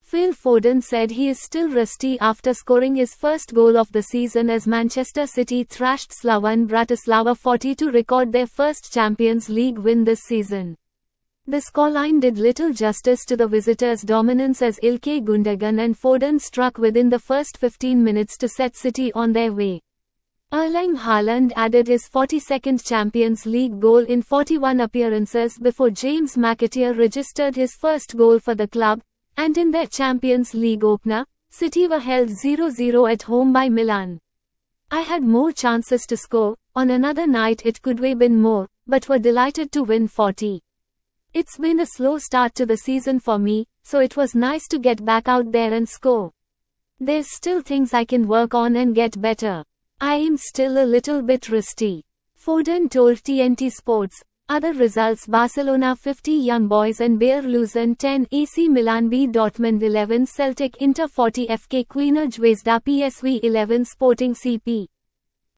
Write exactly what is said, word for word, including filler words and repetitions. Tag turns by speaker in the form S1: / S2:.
S1: Phil Foden said he is still rusty after scoring his first goal of the season as Manchester City thrashed Slovan Bratislava forty to record their first Champions League win this season. The scoreline did little justice to the visitors' dominance as Ilkay Gundogan and Foden struck within the first fifteen minutes to set City on their way. Erling Haaland added his forty-second Champions League goal in forty-one appearances before James McAteer registered his first goal for the club, and in their Champions League opener, City were held zero zero at home by Milan. I had more chances to score, on another night it could have been more, but were delighted to win forty. It's been a slow start to the season for me, so it was nice to get back out there and score. There's still things I can work on and get better. I am still a little bit rusty. Foden told T N T Sports. Other results: Barcelona fifty, Young Boys and Bayer Leverkusen ten, A C Milan B Dortmund eleven, Celtic Inter forty, F K Crvena Zvezda P S V eleven, Sporting C P.